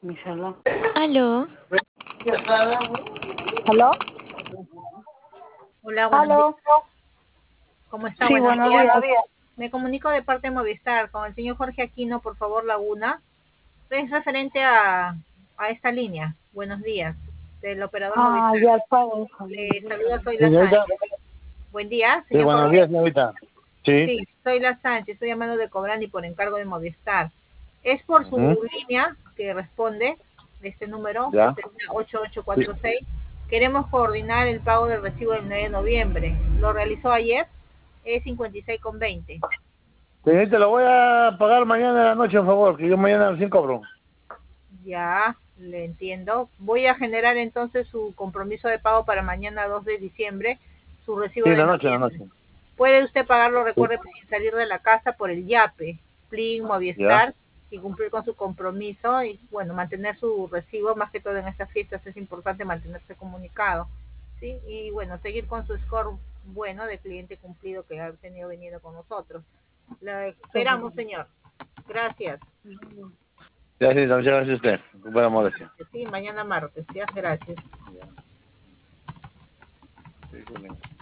Aló. ¿Aló? Hola, buenos días. ¿Aló? ¿Cómo está? Sí, Buenos buenos días. días. Me comunico de parte de Movistar con el señor Jorge Aquino, por favor, Laguna. Es referente a esta línea. Buenos días. Del operador Ah, Movistar. ya sabes. Le saluda Zoila Señorita, Sánchez. Buen día, sí, señor buenos Jorge. días, señorita. Sí. Sí, Zoila Sánchez. Estoy llamando de Cobrani por encargo de Movistar. Es por su Ujú. línea que responde de este número, que Ya. termina Sí. 8846. Queremos coordinar el pago del recibo del 9 de noviembre. Lo realizó ayer, es 56,20. Señorita, lo voy a pagar mañana en la noche, por favor, que yo mañana sin cobro. Ya, le entiendo. Voy a generar entonces su compromiso de pago para mañana 2 de diciembre, su recibo Sí, de en la noviembre. noche. Puede usted pagarlo, Sí. recuerde, sin salir de la casa por el YAPE, Plin, Ya. Movistar, y cumplir con su compromiso y, bueno, mantener su recibo, más que todo en estas fiestas es importante mantenerse comunicado, ¿sí? Y, bueno, seguir con su score bueno de cliente cumplido que ha tenido venido con nosotros. La esperamos, señor. Gracias. Gracias, muchas gracias a usted. Buena molestia. Sí, mañana martes, ya, gracias. Ya. Sí, sí,